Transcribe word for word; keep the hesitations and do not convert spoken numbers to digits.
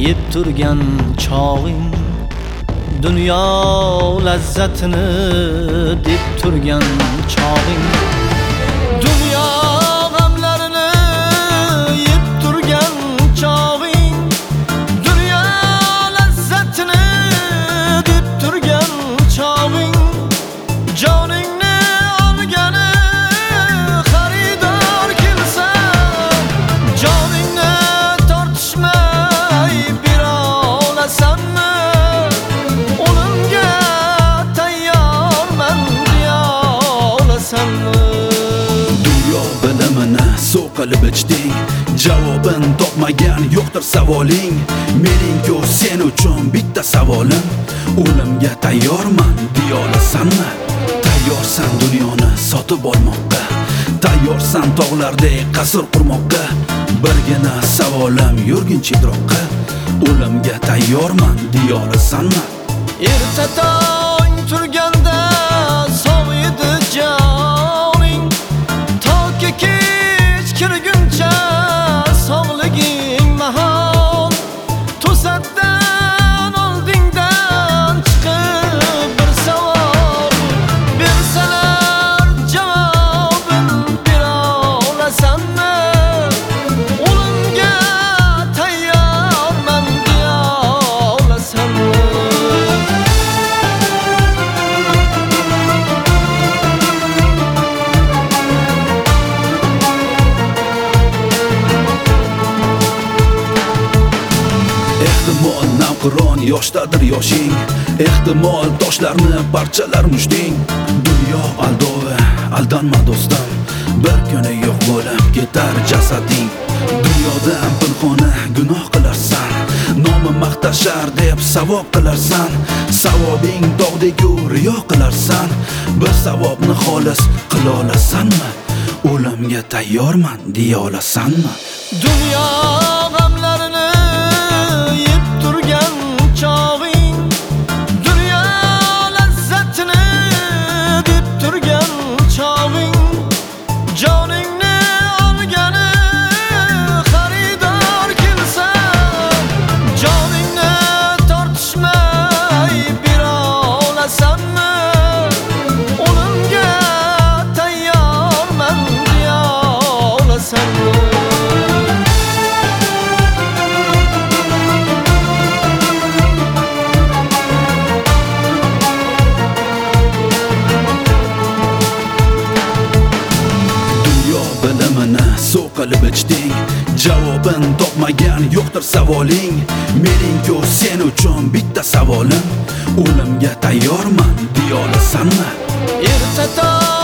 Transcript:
yeb turgan chog'ing, dunyo lazzatini deb turgan chog'ing, dunyo g'amlarini yeb turgan chog'ing, dunyo lazzatini deb turgan chog'ing, joningni olgani xaridor kelsa, joningni tortishmay bera olasanmi? O'limga tayyorman deya olasanmi? Dunyo bilimini suv qilib ichding, javobin topmagan yo'qdir savoling. Mening-ku sen uchun bitta savolim, o'limga tayyorman deya olasanmi? Tayyorsan dunyoni sotib olmoqqa, tayyorsan tog'lardek qasr qurmoqqa. Birgina savolim yurgincha idroqqa, o'limga tayyorman deya olasanmi? Erta tong turganda soviydi joning, toki kech kirguncha sog'liging mahol. To'satdan oldingdan chiqib bir savol bersalar, javobin bera olasanmi? O'limga tayyorman deya olasanmi? Ehtimol navqiron yoshdadir yoshing, ehtimol toshlarni parchalar mushding. Dunyo aldovi, aldanma do'stim, bir kuni yo'q bo'lib ketar jasading. Dunyodan pinhona gunoh qilarsan, nomi maqtashar deb savob qilarsan. Savobing dog'dek-ku riyo qilarsan, bir savobni xolis qila olasanmi? O'limga tayyorman deya olasanmi? Dunyo g'amlarini yeb turgan chog'ing, dunyo lazzatini deb turgan chog'ing, joningni olgani xaridor kelsa, joningni tortishmay bera olasanmi? O'limga tayyorman deya olasanmi? Bilimini suv qilib ichding, javobin topmagan yo'qdir savoling. Mening-ku sen uchun bitta savolim, o'limga tayyorman deya olasanmi? Erta tong